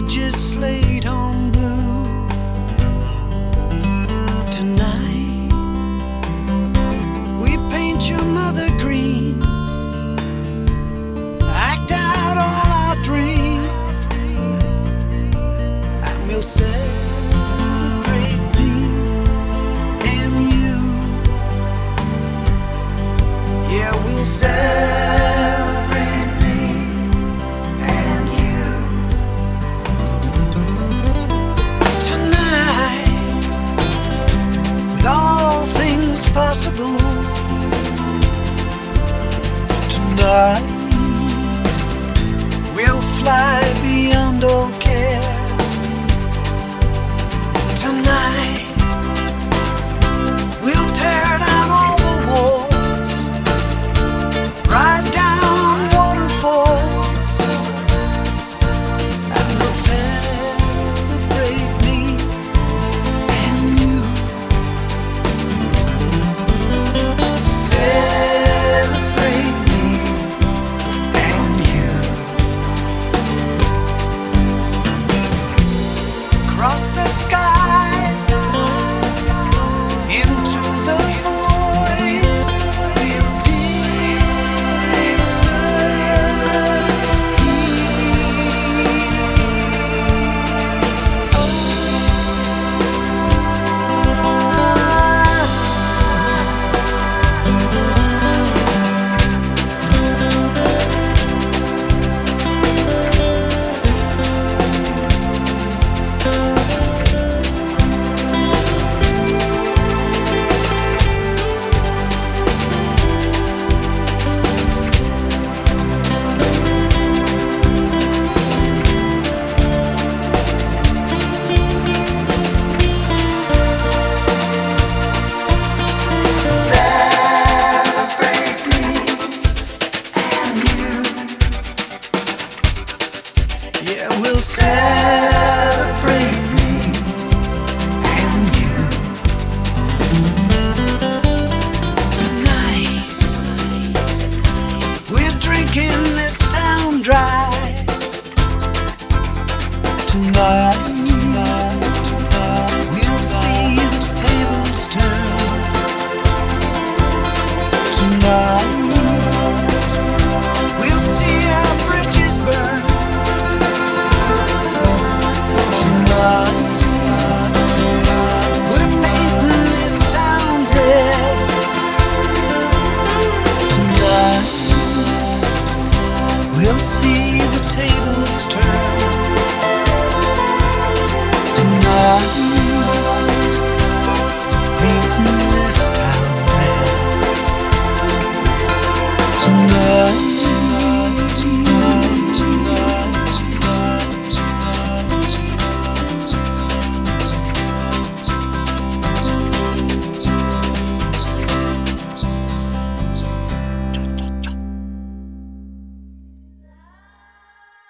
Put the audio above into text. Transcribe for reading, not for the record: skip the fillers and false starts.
legislate on blue. Tonight we paint your mother green, act out all our dreams, and we'll celebrate me and you. Yeah, we'll celebrate me and you. Tonight, with all things possible. Tonight, we'll fly beyond all cares. Tonight, we'll tear down all the walls, ride down waterfalls, and we'll celebrate me and you. Celebrate me and you. Across the sky, into the void, we'll we'll celebrate me and you. Tonight, we're drinking this town dry. Tonight,